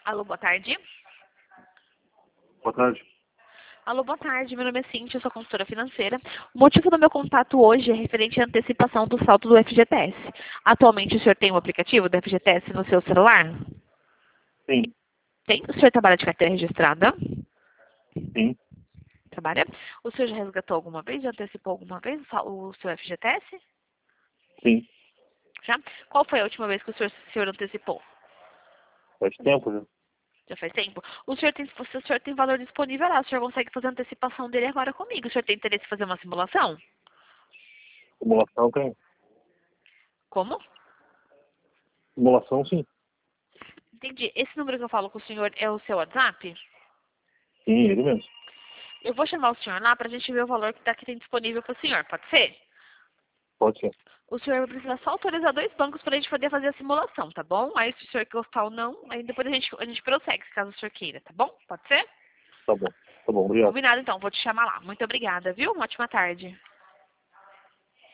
Alô, boa tarde. Boa tarde. Alô, boa tarde. Meu nome é Cíntia, eu sou consultora financeira. O motivo do meu contato hoje é referente à antecipação do saldo do FGTS. Atualmente o senhor tem um aplicativo do FGTS no seu celular? Sim, Tem? O senhor trabalha de carteira registrada? sim. Trabalha? O senhor já resgatou alguma vez? Já antecipou alguma vez o seu FGTS? Sim. Já? Qual foi a última vez que o senhor antecipou? Faz tempo já. Já faz tempo? O senhor tem valor disponível lá. O senhor consegue fazer a antecipação dele agora comigo. O senhor tem interesse em fazer uma simulação? Simulação tem. Como? Simulação sim. Entendi. Esse número que eu falo com o senhor é o seu WhatsApp? Sim, ele mesmo. Eu vou chamar o senhor lá para a gente ver o valor que tem disponível para o senhor. Pode ser? Pode ser. O senhor vai precisar só autorizar 2 bancos para a gente poder fazer a simulação, tá bom? Aí se o senhor gostar ou não, aí depois a gente prossegue, caso o senhor queira, tá bom? Pode ser? Tá bom. Tá bom, obrigado. Combinado então, vou te chamar lá. Muito obrigada, viu? Uma ótima tarde.